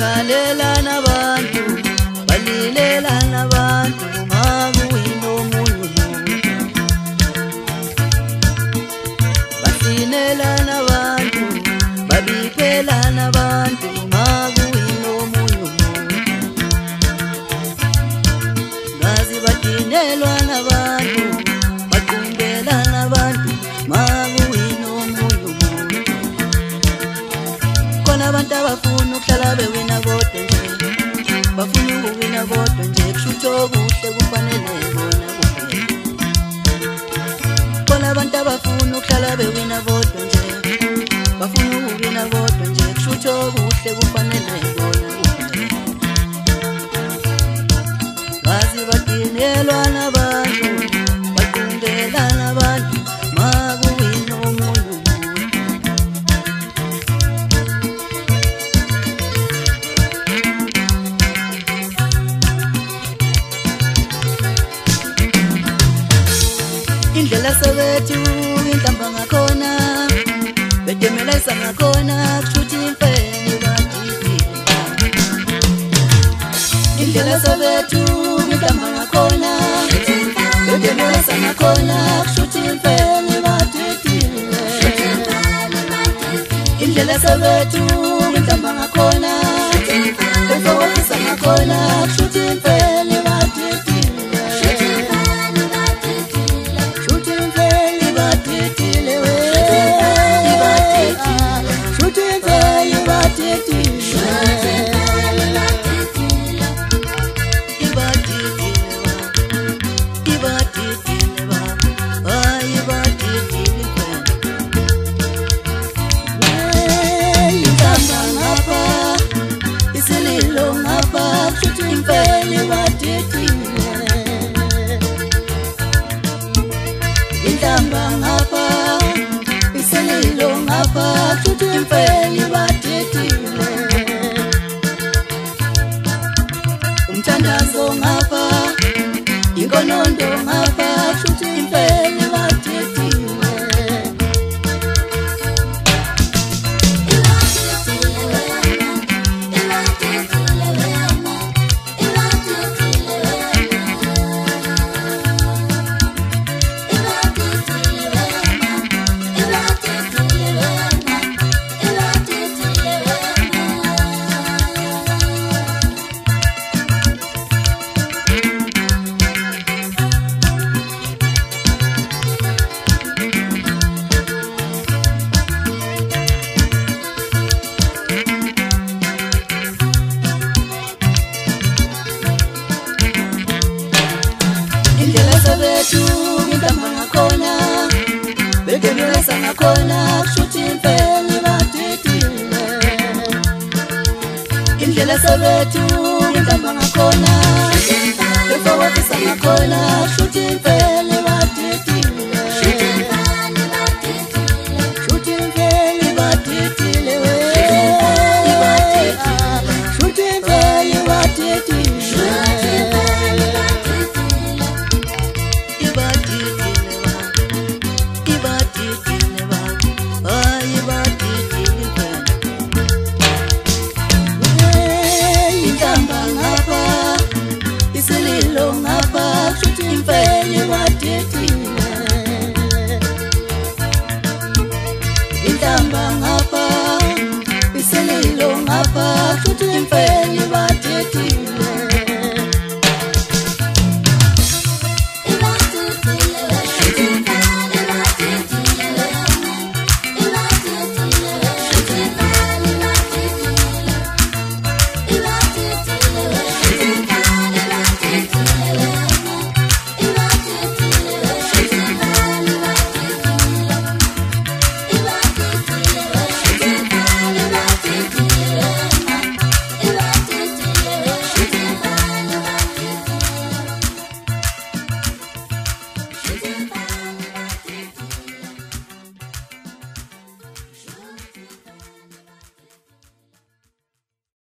bakhalelana abantu balilelana abantu makuyino omunye umuntu basinelana abantu babiphelana abantu makuyino omunye umuntu ngazi badinelwana abantu baqumbelana abantu makuyino omunye umuntu khona abantu abafuna ukuhlala bewina kodwa nje bafuna ukuwina kodwa nje kushuthi okuhle kufanele bona kuphela khona abantu abafuna ukuhlala bewina kodwa nje bafuna ukuwina kodwa nje kushuthi okuhle kufanele bona kuphela ngazi badinelwana abantu baqundelana abantu makuyino omunye indlela Soweto intamba ngakhona bedemeleza ngakhona kushuthi imfene badidile indlela Soweto intamba ngakhona bedemeleza ngakhona kushuthi imfene badidile indlela Soweto intamba ngakhona befowofisa ngakhona kushuthi imfene badidile umthandazo ngapha inkonondo ngapha kushuthi imfene badidile Soweto intamba ngakhona bedemeleza ngakhona kushuthi imfene badidile indlela Soweto intamba ngakhona befowofisa ngakhona kushuthi imfene badidile